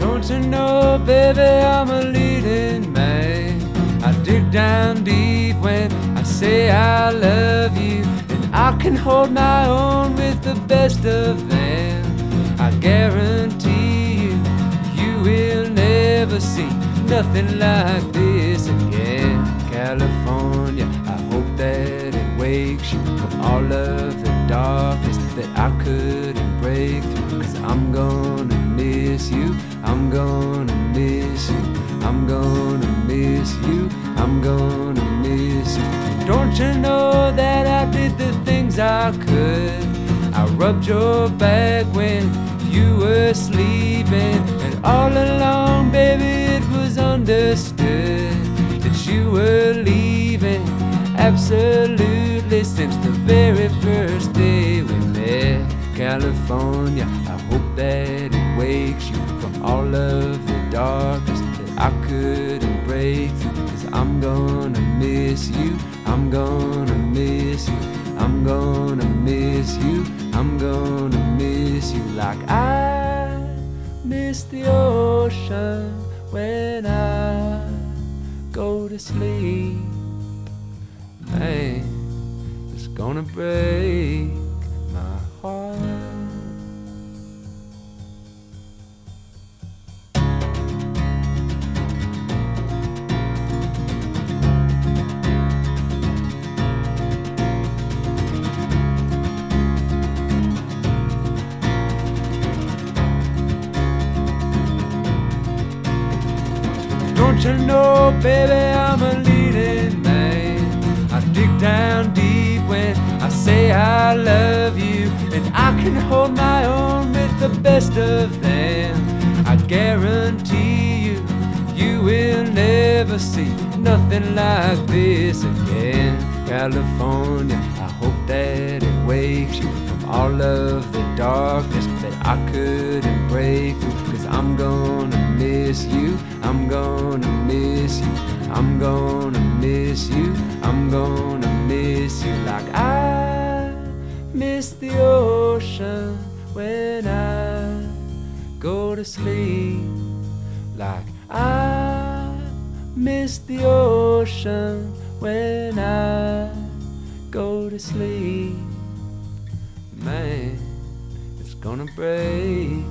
Don't you know, baby, I'm a leading man. I dig down deep when I say I love you, and I can hold my own with the best of them. I guarantee you, you will never see nothing like this again. California, I hope that it wakes you from all of the darkness that I couldn't break through. 'Cause I'm gonna miss you, I'm gonna miss you, I'm gonna miss you, I'm gonna miss you. Don't you know that I did the things I could? I rubbed your back when you were sleeping, and all along, baby, it was understood that you were leaving. Absolutely, since the very first day we met. California, I hope that it wakes you from all of the darkness that I couldn't break through. 'Cause I'm gonna miss you, I'm gonna miss you, I'm gonna miss you, I'm gonna miss you like I miss the ocean when I go to sleep. Man, it's gonna break my heart. Don't you know, baby, I'm a leading man. I dig down deep when I say I love you, and I can hold my own with the best of them. I guarantee you, you will never see nothing like this again. California, I hope that it wakes you from all of the darkness that I couldn't break through. 'Cause I'm gonna miss you, I'm gonna miss you, I'm gonna miss you, I'm gonna miss you like I miss the ocean when I go to sleep. Like I miss the ocean when I go to sleep. Man, it's gonna break